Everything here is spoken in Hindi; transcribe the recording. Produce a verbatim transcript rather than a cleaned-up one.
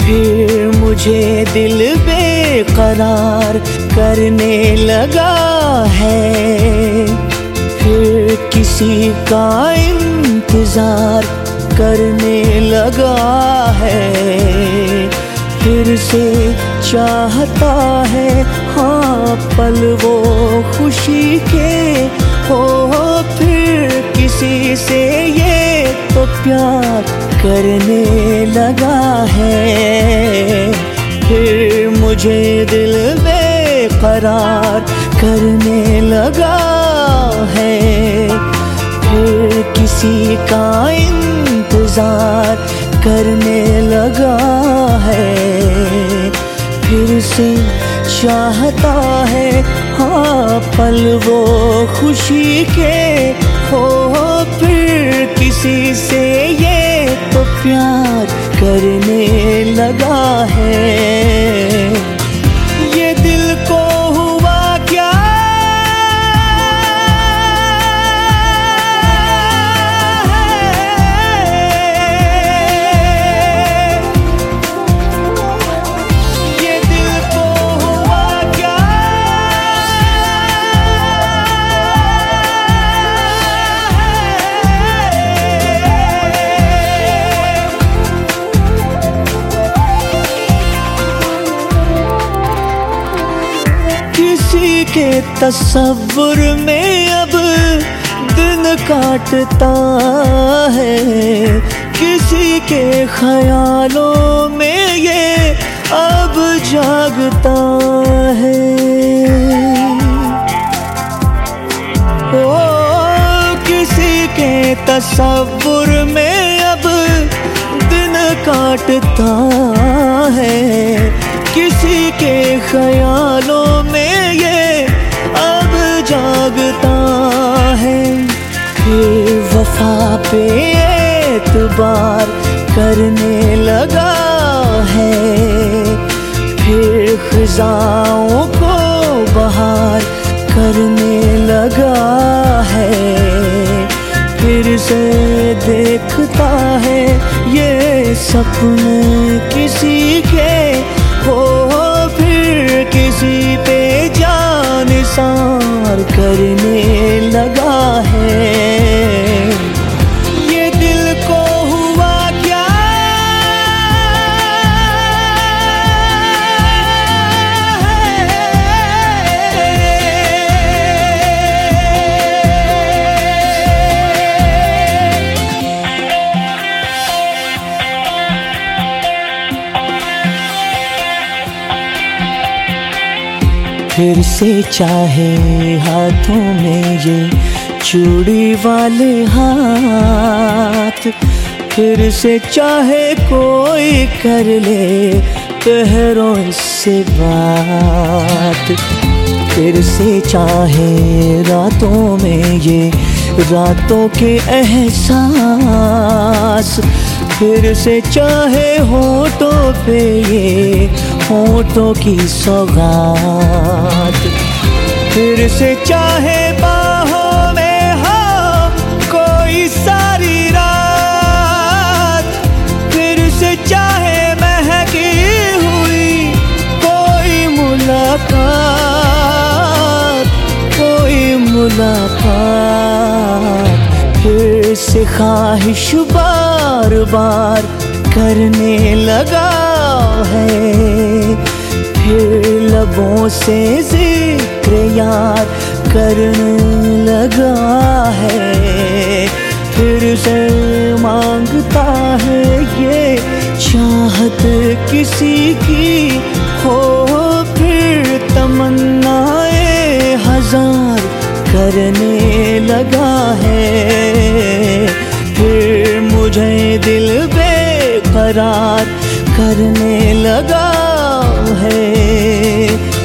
फिर मुझे दिल बेकरार करने लगा है, फिर किसी का इंतजार करने लगा है, फिर से चाहता है हाँ पल वो खुशी के हो, फिर किसी से ये तो प्यार करने लगा है। फिर मुझे दिल बेकरार करने लगा है, फिर किसी का इंतजार करने लगा है, फिर से चाहता है हाँ पल वो खुशी के हो, फिर किसी से ये तो प्यार करने लगा है। ये दिल को हुआ क्या के तस्वुर में अब दिन काटता है, किसी के ख्यालों में ये अब जागता है। ओ किसी के तस्वुर में अब दिन काटता है, किसी के ख्यालों में ये अब जागता है, फिर वफा पे एतबार करने लगा है, फिर खिजाओं को बहार करने लगा है, फिर से देखता है ये सपने किसी के हो, फिर किसी पे जान निसार करने लगा है। ये दिल को हुआ क्या फिर से चाहे हाथों में ये चूड़ी वाले हाथ, फिर से चाहे कोई कर ले पहरों से बात, फिर से चाहे रातों में ये रातों के एहसास, फिर से चाहे होठों पे ये होठों की सौगात, फिर से चाहे बाहों में हो कोई सारी रात, फिर से चाहे महकी हुई कोई मुलाकात, कोई मुलाकात, फिर से ख्वाहिश बार बार करने लगा है, फिर लबों से जिक्र यार करने लगा है, फिर से मांगता है ये चाहत किसी की हो, फिर तमन्नाएं हजार करने लगा है, फिर मुझे दिल बेकरार करने लगा है।